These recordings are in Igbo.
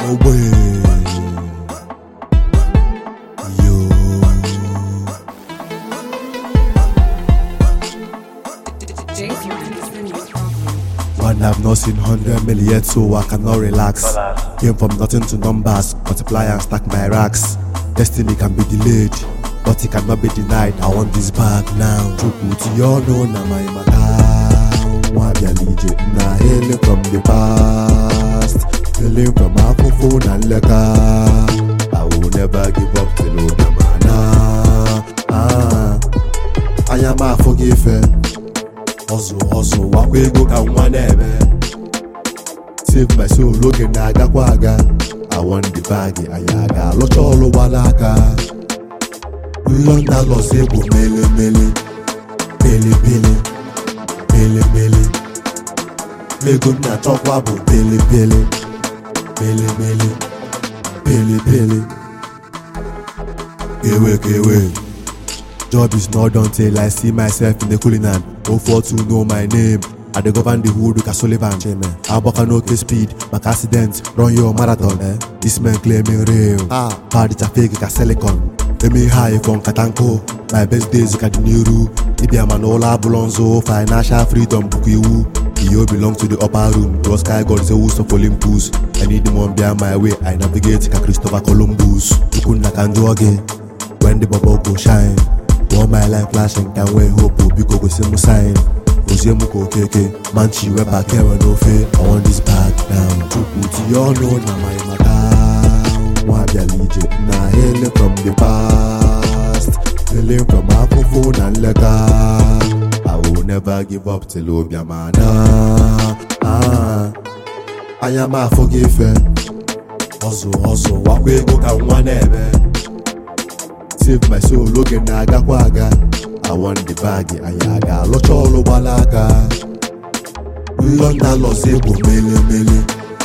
away. Yo. One I've not seen 100 million yet, so I cannot relax. Came from nothing to numbers, multiply and stack my racks. Destiny can be delayed, but it cannot be denied. I want this bag now. Chukwuti, you know na my maka. Wabia legit, na hailing from the past, hailing from Afofo and Leka. I will never give up till Ogamana. I am a forgiver. Hustle, walk we go can one ever. Save my soul, looking naga kwaga. I want the baggy, ayaga, locholo walaka. London lost able, mele. Me good na talk wabo, pele. Kewe. Job is not done till I see myself in the culinary. 042 know my name. I dey govern the hood with a Sullivan. I walk no case speed, back accident, run your marathon. This man claiming real. Bad it's a fake, it's a silicon. Let me high from Katanko. My best days you can Niru. Ibia Manola Bulonzo, financial freedom Bukiwu. You belong to the upper room. Your sky god is a host of Olympus. I need the one behind my way. I navigate like Christopher Columbus. Ukuna can do again. When the bubble go shine. All my life flashing, can't wait hope because go see my sign. Ozemuko keke, manchi weba kera no fe. I want this bag now. Chukwuti, you know na my maka. Wabia legit, na hailing from the past, hailing from Afofo and Leka. I will never give up till Obiamana. I am a forgiver. Hustle, walk we go can one ever. Save my soul, looking naga kwaga. I want the baggy, ayaga, locholo walaka. London lost able, mele.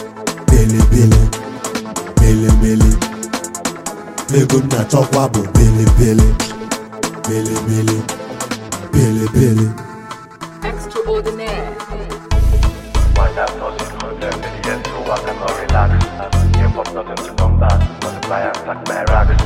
Me good na talk wabo, pele. Extraordinaire. One I've not seen 100 million, so I cannot relax. Came from nothing to numbers, multiply and stack my racks.